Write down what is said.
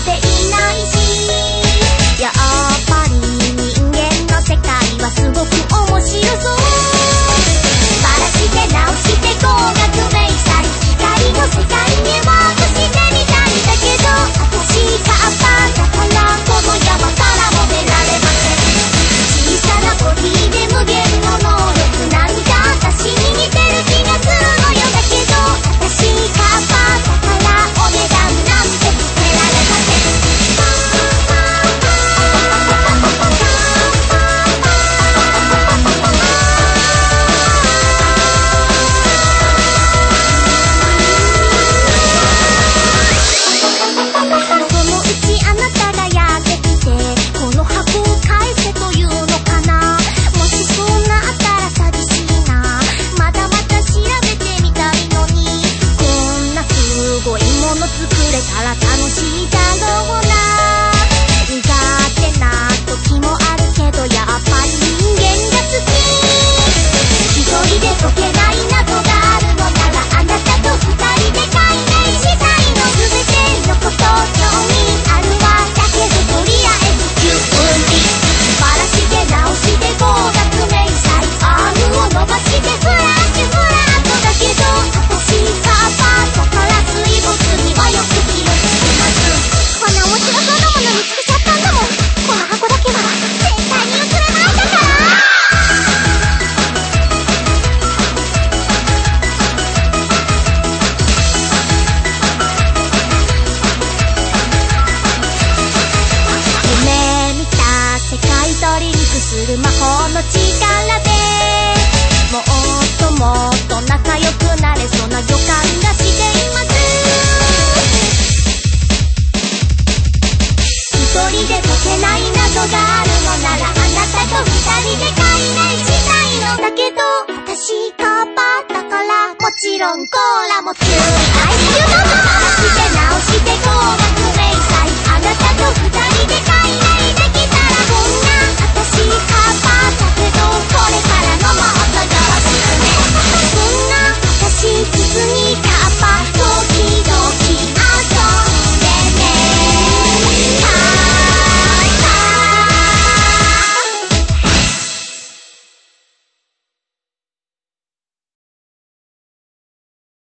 ていないし、やっぱり人間の世界はすごく面白そう。バラして直して合格明細、光の世界にワープしてみたいんだけど、私カッパだからこの山からも出られません。小さなボディで無限の能力なんか私に似てる気がするのよ。だけど私カッパだからお値段なんてつけられません。そのうちあなたがやってきて、この箱を返せというのかな。もしそうなったら寂しいな。まだまだ調べてみたいのに、こんなすごいもの作れたら楽しいだろうな。苦手な時もあるけど、やっぱり人間が好き。一人で解けない謎があるのなら、あなたと二人で解明したいの。全てのこと興味あるわ。だけどとりあえず急にバラして直して合格明細、アームを伸ばしてフラッシュフラット。だけど私カッパだから水没にはよく気をつけます。こんな面白そうなもの見つけちゃったんだもん。この箱だけは絶対に譲れないんだから。夢見た世界とリンクする魔法の力で、もっともっと仲良くなれそうな予感がしています。一人で解けない謎があるのなら、あなたと二人で解明したいの。だけど私カッパだからもちろんコーラもつい。はい、